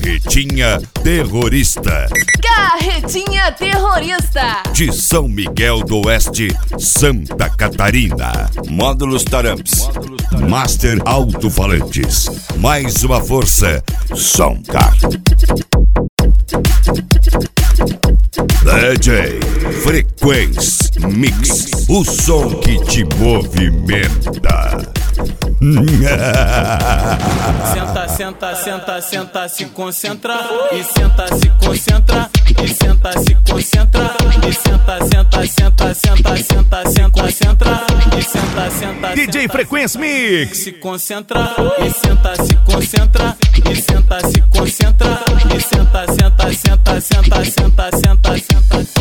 Carretinha Terrorista. Carretinha Terrorista. De São Miguel do Oeste, Santa Catarina. Módulos Taramps. Master Alto-Falantes. Mais uma força. Soundcar. DJ Frequência Mix. O som que te movimenta. Senta, senta, senta, senta, se concentra. E senta, se concentra. E senta, se concentra. E senta, senta, senta, senta, senta, se concentra. E senta, senta, DJ Frequência Mix. Se concentra. E senta, se concentra. E senta, se concentra. E senta, senta, senta, senta, senta, senta, senta.